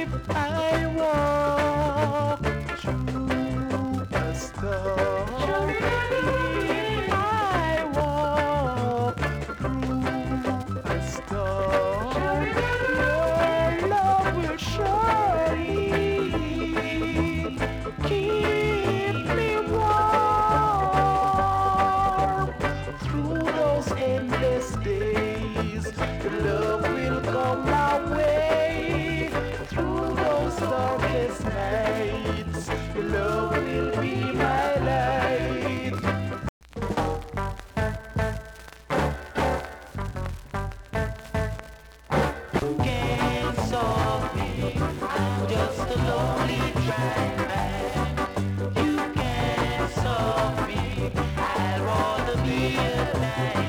I walk through the storm, if I walk through the storm, your love will surely keep me warm through those endless days. Your love will come my way through those darkest nights. Your love will be my light. Can't solve me. I'm just a lonely man. You can't solve me. I'd rather be alive.